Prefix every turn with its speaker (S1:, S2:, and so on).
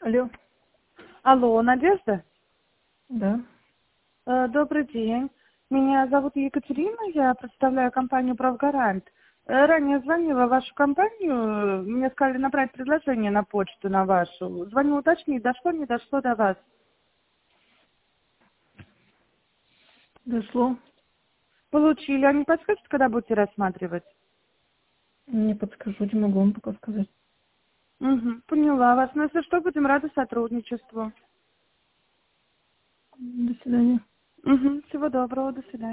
S1: Алло.
S2: Алло, Надежда?
S1: Да.
S2: Добрый день. Меня зовут Екатерина, я представляю компанию «Правгарант». Ранее звонила в вашу компанию, мне сказали направить предложение на почту на вашу. Звоню уточнить, дошло, не дошло до вас.
S1: Дошло.
S2: Получили, а не подскажете, когда будете рассматривать?
S1: Не подскажу, не могу вам пока сказать.
S2: Угу, поняла вас. Ну, если что, будем рады сотрудничеству.
S1: До свидания.
S2: Угу, всего доброго, до свидания.